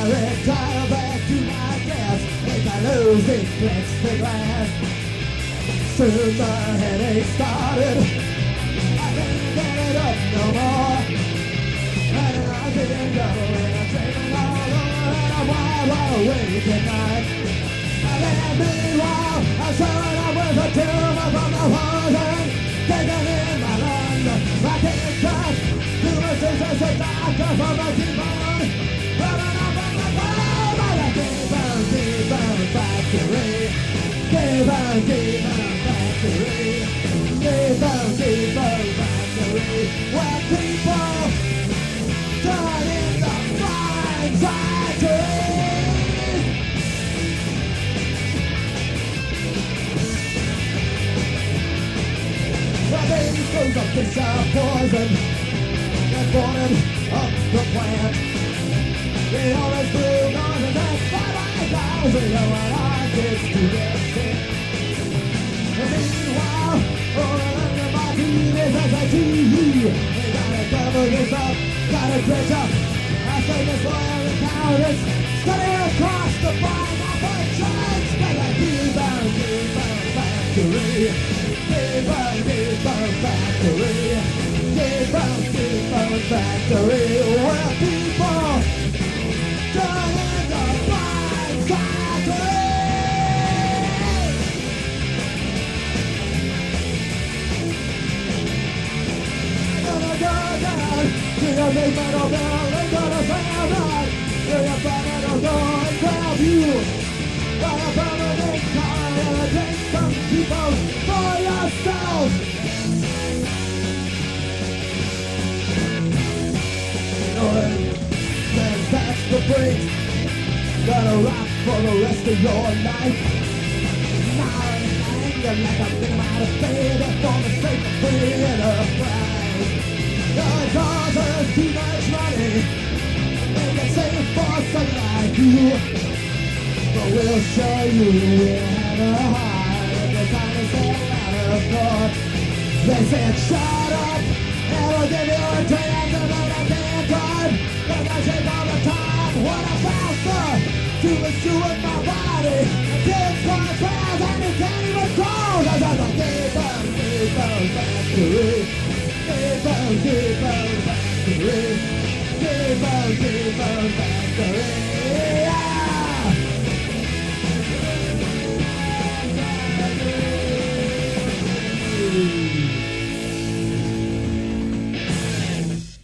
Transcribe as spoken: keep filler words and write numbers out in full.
retire back to my desk as I lose this plexiglass. Soon the headache started, I can't get it up no more. And I'm getting double and I'm dreaming all over and I'm wide, wide awake at night. And then meanwhile, I'm showing up with a tumor from the poison, taking in my lungs. I can't touch, do a scissors, a doctor from the T-bone, running up on the bone by the T-bone, T-bone factory. T-bone, T-bone factory. T-bone, T-bone factory. Where people turn in the fine factory. The baby goes up this uh, poison that boarded up the plant. They always blew noses and five thousand, you know what I did to get sick. Meanwhile, all around the Martinez as I T V, they gotta cover this up, gotta dredge up. I say this lawyer in cowardice, study across the farm off a chance, got a T-bone, T-bone factory. T-bone, T-bone factory. T-bone, T-bone factory. Where people turn in the fine factory. Gonna go down to your big metal bell. They're gonna sound right to your fat metal door and grab you by a permanent car and take some people for yourself. Then that's the break. Gotta rock for the rest of your life. Now in anger like I've been out of bed for the sake of freedom of pride. The cause us too much money. Make it safe for someone like you. But we'll show you we'll have a heart every time they say out of court. They said shut up and we'll give you a chance to know that can't drive. Cause I shake all the time. What about the to pursue with my body? Until it's gonna pass and it can't even crawl. Cause I'm a T-bone, T-bone factory. T-bone, T-bone factory. T-bone, T-bone factory.